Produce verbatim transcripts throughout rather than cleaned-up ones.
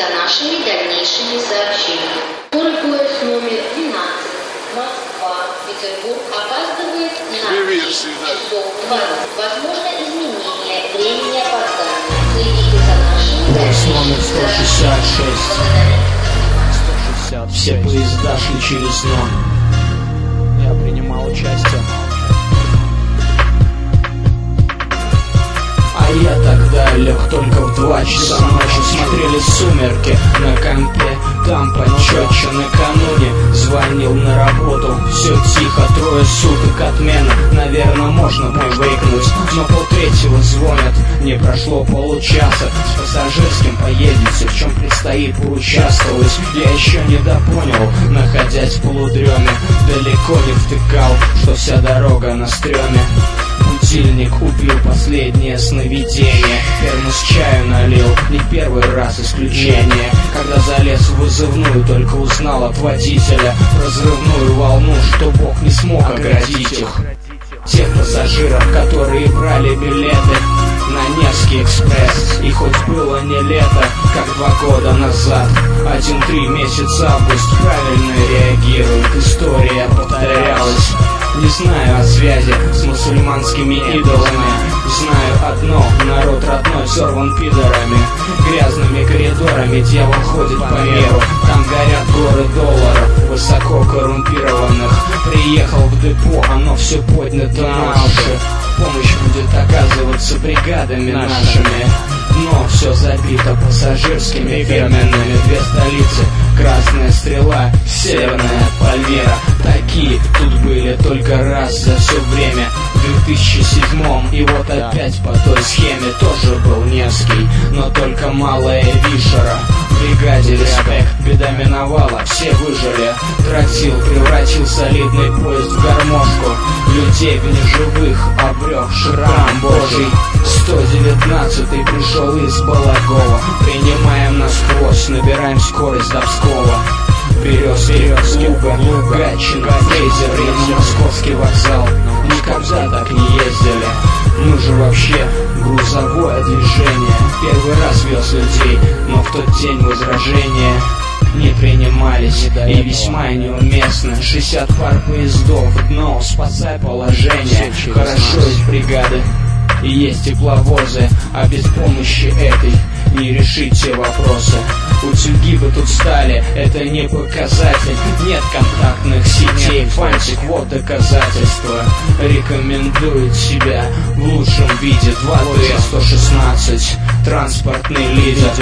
за нашими дальнейшими сообщениями. Скорый поезд номер двенадцать, Москва, Петербург, опаздывает на десять часов двадцать. Возможно изменение времени опоздания. Следите за нашими дальнейшими сто шестьдесят шесть. Все поезда шли через дно. Я принимал участие. А я тогда лег только в два часа ночи. Смотрели сумерки на компе. Там почетче накануне звонил на работу. Все тихо, трое суток отмена. Наверное, можно привыкнуть. Но полтретьего звонят. Не прошло получаса. С пассажирским поедете, в чем предстоит поучаствовать. Я еще не допонял, находясь в полудреме. Далеко не втыкал, что вся дорога на стреме. Будильник убил последнее сновидение. Термос чаю налил, не первый раз исключение. Когда залез в вызывную, только узнал от водителя разрывную волну, что Бог не смог оградить их. Тех пассажиров, которые брали билеты на Невский экспресс. И хоть было не лето, как два года назад, один-три месяца август правильно реагирует. История повторялась. Не знаю о связи с мусульманскими идолами. Знаю одно, народ родной сорван пидорами. Грязными коридорами дьявол ходит по миру. Там горят горы долларов, высоко коррумпированных. Приехал в депо, оно все поднято на уши. Помощь будет оказываться бригадами нашими. Но все забито пассажирскими фирменными. Две столицы, Красная Стрела, Северная Пальмира. Такие тут были только раз за все время. В две тысячи седьмом, и вот опять по той схеме. Тоже был Невский, но только малая Вишера. Бригаде респект, беда миновала, все выжили. Тротил превратил солидный поезд в гармошку. Людей в неживых обрек шрам божий. сто девятнадцатый пришел из Балагова. Принимаем насквозь, набираем скорость до Пскова. Березки, Березки, Луга, Гатчина, Фрейзер и Московский вокзал. Никогда так не ездили. Мы же вообще грузовое движение. Первый раз вез людей, но в тот день возражения не принимались и весьма неуместно. Шестьдесят пар поездов, дно, спасай положение. Хорошо есть бригады и есть тепловозы, а без помощи этой не решить все вопросы. Утюги бы тут стали, это не показатель. Нет контактных сетей, фантик, вот доказательство. Рекомендует себя в лучшем виде. Два Т сто шестнадцать, транспортный лидер.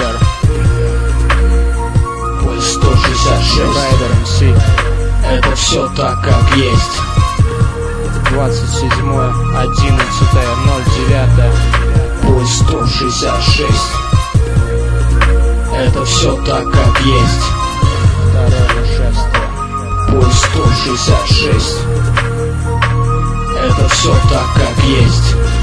Поезд сто шестьдесят шесть, это все так, как есть. Двадцать седьмое, одиннадцатое, ноль девятое. Поезд сто шестьдесят шесть, это все так, как есть. Второе шествие. Поезд сто шестьдесят шесть, это все так, как есть.